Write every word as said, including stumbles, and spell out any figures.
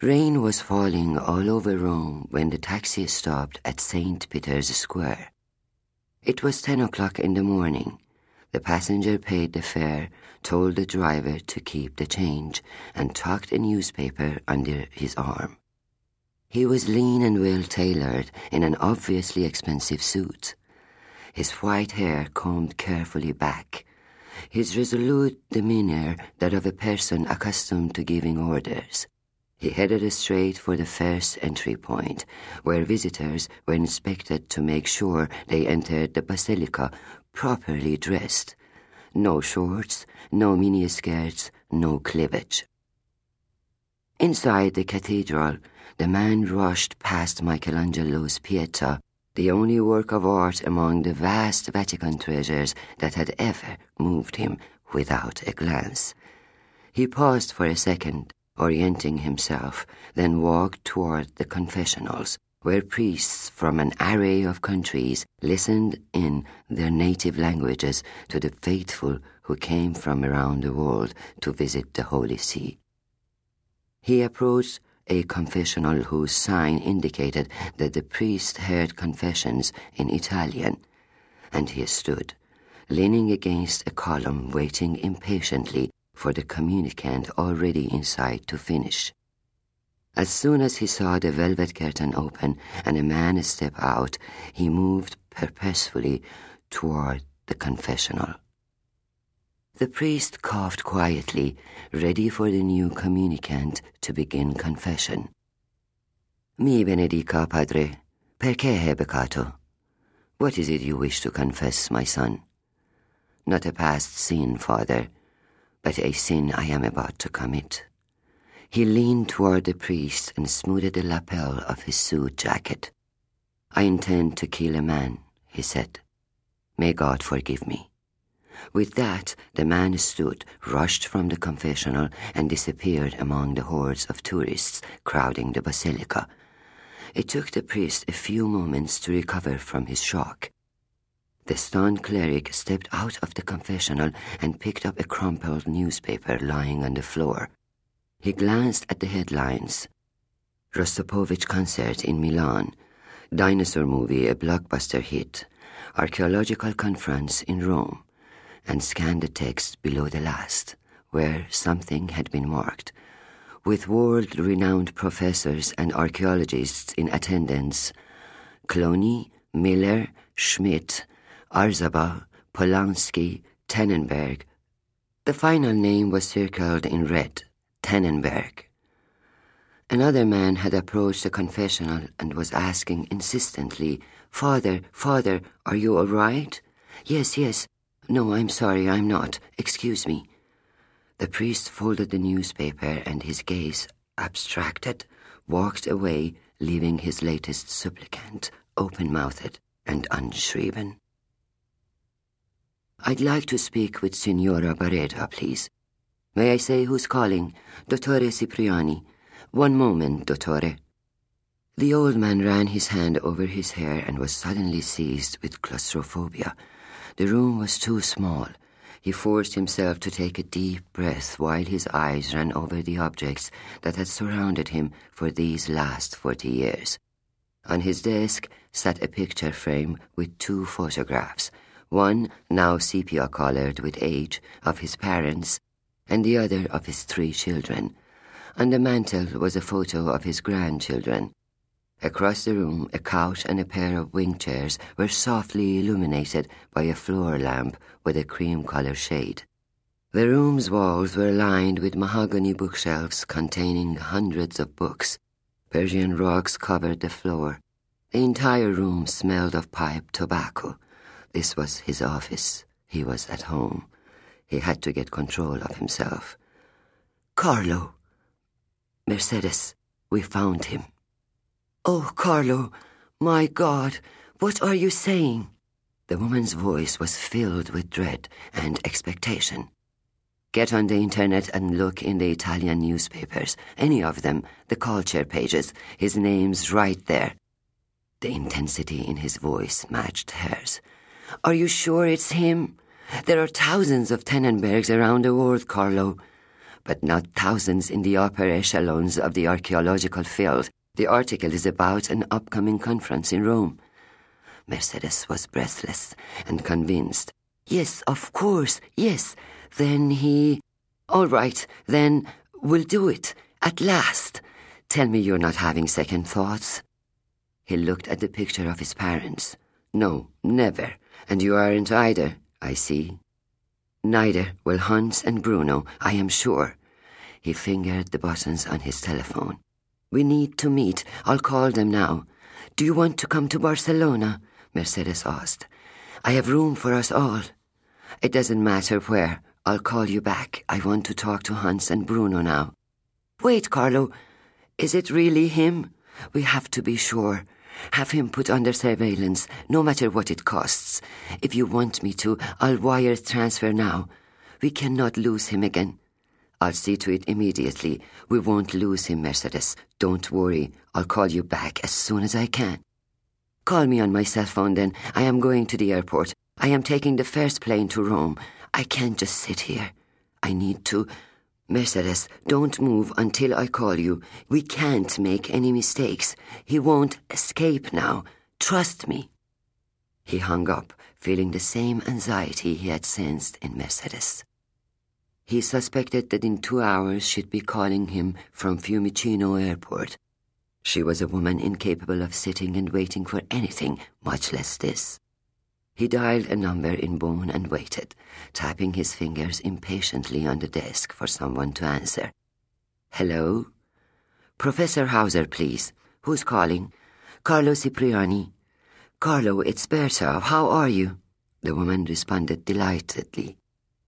Rain was falling all over Rome when the taxi stopped at Saint Peter's Square. It was ten o'clock in the morning. The passenger paid the fare, told the driver to keep the change, and tucked a newspaper under his arm. He was lean and well-tailored in an obviously expensive suit. His white hair combed carefully back. His resolute demeanor that of a person accustomed to giving orders. He headed straight for the first entry point, where visitors were inspected to make sure they entered the basilica properly dressed. No shorts, no miniskirts, no cleavage. Inside the cathedral, the man rushed past Michelangelo's Pieta, the only work of art among the vast Vatican treasures that had ever moved him without a glance. He paused for a second, orienting himself, then walked toward the confessionals, where priests from an array of countries listened in their native languages to the faithful who came from around the world to visit the Holy See. He approached a confessional whose sign indicated that the priest heard confessions in Italian, and he stood, leaning against a column, waiting impatiently for the communicant already inside to finish. As soon as he saw the velvet curtain open and a man step out, he moved purposefully toward the confessional. The priest coughed quietly, ready for the new communicant to begin confession. Mi benedica, padre, perché hai peccato? What is it you wish to confess, my son? Not a past sin, father, but a sin I am about to commit. He leaned toward the priest and smoothed the lapel of his suit jacket. I intend to kill a man, he said. May God forgive me. With that, the man stood, rushed from the confessional, and disappeared among the hordes of tourists crowding the basilica. It took the priest a few moments to recover from his shock. The stunned cleric stepped out of the confessional and picked up a crumpled newspaper lying on the floor. He glanced at the headlines. Rostropovich concert in Milan. Dinosaur movie, a blockbuster hit. Archaeological conference in Rome. And scanned the text below the last, where something had been marked. With world-renowned professors and archaeologists in attendance, Cloney, Miller, Schmidt, Arzaba, Polanski, Tannenberg. The final name was circled in red, Tannenberg. Another man had approached the confessional and was asking insistently, Father, Father, are you all right? Yes, yes. No, I'm sorry, I'm not. Excuse me. The priest folded the newspaper and his gaze, abstracted, walked away, leaving his latest supplicant open-mouthed and unshriven. I'd like to speak with Signora Barreda, please. May I say who's calling? Dottore Cipriani. One moment, Dottore. The old man ran his hand over his hair and was suddenly seized with claustrophobia. The room was too small. He forced himself to take a deep breath while his eyes ran over the objects that had surrounded him for these last forty years. On his desk sat a picture frame with two photographs, one now sepia-colored with age, of his parents, and the other of his three children. On the mantel was a photo of his grandchildren. Across the room, a couch and a pair of wing chairs were softly illuminated by a floor lamp with a cream-color shade. The room's walls were lined with mahogany bookshelves containing hundreds of books. Persian rugs covered the floor. The entire room smelled of pipe tobacco. This was his office. He was at home. He had to get control of himself. Carlo. Mercedes, we found him. Oh, Carlo, my God, what are you saying? The woman's voice was filled with dread and expectation. Get on the internet and look in the Italian newspapers, any of them, the culture pages. His name's right there. The intensity in his voice matched hers. Are you sure it's him? There are thousands of Tannenbergs around the world, Carlo. but not thousands in the upper echelons of the archaeological field. The article is about an upcoming conference in Rome. Mercedes was breathless and convinced. Yes, of course, yes. Then he... All right, then we'll do it, at last. Tell me you're not having second thoughts. He looked at the picture of his parents. No, never. And you aren't either, I see. Neither will Hans and Bruno, I am sure. He fingered the buttons on his telephone. We need to meet. I'll call them now. Do you want to come to Barcelona? Mercedes asked. I have room for us all. It doesn't matter where. I'll call you back. I want to talk to Hans and Bruno now. Wait, Carlo. Is it really him? We have to be sure. Have him put under surveillance, no matter what it costs. If you want me to, I'll wire transfer now. We cannot lose him again. I'll see to it immediately. We won't lose him, Mercedes. Don't worry. I'll call you back as soon as I can. Call me on my cell phone then. I am going to the airport. I am taking the first plane to Rome. I can't just sit here. I need to... Mercedes, don't move until I call you. We can't make any mistakes. He won't escape now. Trust me. He hung up, feeling the same anxiety he had sensed in Mercedes. He suspected that in two hours she'd be calling him from Fiumicino Airport. She was a woman incapable of sitting and waiting for anything, much less this. He dialed a number in Bonn and waited, tapping his fingers impatiently on the desk for someone to answer. Hello? Professor Hauser, please. Who's calling? Carlo Cipriani. Carlo, it's Berta. How are you? The woman responded delightedly.